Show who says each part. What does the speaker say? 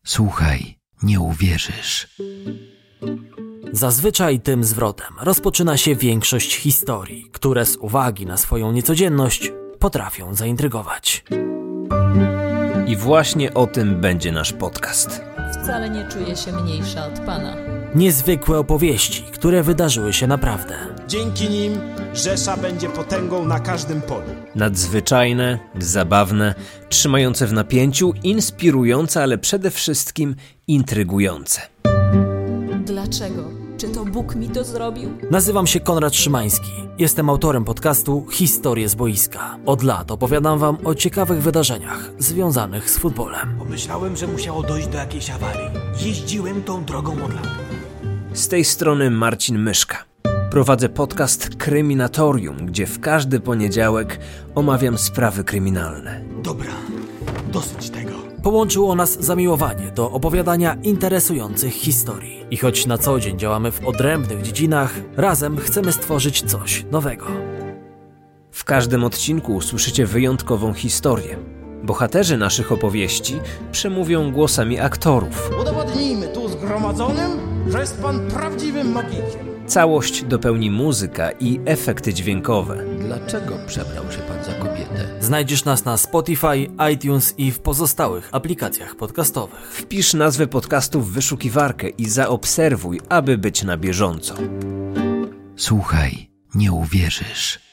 Speaker 1: Słuchaj, nie uwierzysz.
Speaker 2: Zazwyczaj tym zwrotem rozpoczyna się większość historii, które z uwagi na swoją niecodzienność potrafią zaintrygować.
Speaker 3: I właśnie o tym będzie nasz podcast.
Speaker 4: Wcale nie czuję się mniejsza od Pana.
Speaker 2: Niezwykłe opowieści, które wydarzyły się naprawdę.
Speaker 5: Dzięki nim Rzesza będzie potęgą na każdym polu.
Speaker 3: Nadzwyczajne, zabawne, trzymające w napięciu, inspirujące, ale przede wszystkim intrygujące.
Speaker 4: Dlaczego? Czy to Bóg mi to zrobił?
Speaker 2: Nazywam się Konrad Szymański. Jestem autorem podcastu Historie z boiska. Od lat opowiadam wam o ciekawych wydarzeniach związanych z futbolem.
Speaker 6: Pomyślałem, że musiało dojść do jakiejś awarii. Jeździłem tą drogą od lat.
Speaker 3: Z tej strony Marcin Myszka. Prowadzę podcast Kryminatorium, gdzie w każdy poniedziałek omawiam sprawy kryminalne.
Speaker 6: Dobra, dosyć tego.
Speaker 2: Połączyło nas zamiłowanie do opowiadania interesujących historii. I choć na co dzień działamy w odrębnych dziedzinach, razem chcemy stworzyć coś nowego.
Speaker 3: W każdym odcinku usłyszycie wyjątkową historię. Bohaterzy naszych opowieści przemówią głosami aktorów.
Speaker 5: Udowodnijmy tu zgromadzonym, że jest pan prawdziwym magikiem.
Speaker 3: Całość dopełni muzyka i efekty dźwiękowe.
Speaker 1: Dlaczego przebrał się pan za kobietę?
Speaker 2: Znajdziesz nas na Spotify, iTunes i w pozostałych aplikacjach podcastowych.
Speaker 3: Wpisz nazwę podcastu w wyszukiwarkę i zaobserwuj, aby być na bieżąco.
Speaker 1: Słuchaj, nie uwierzysz.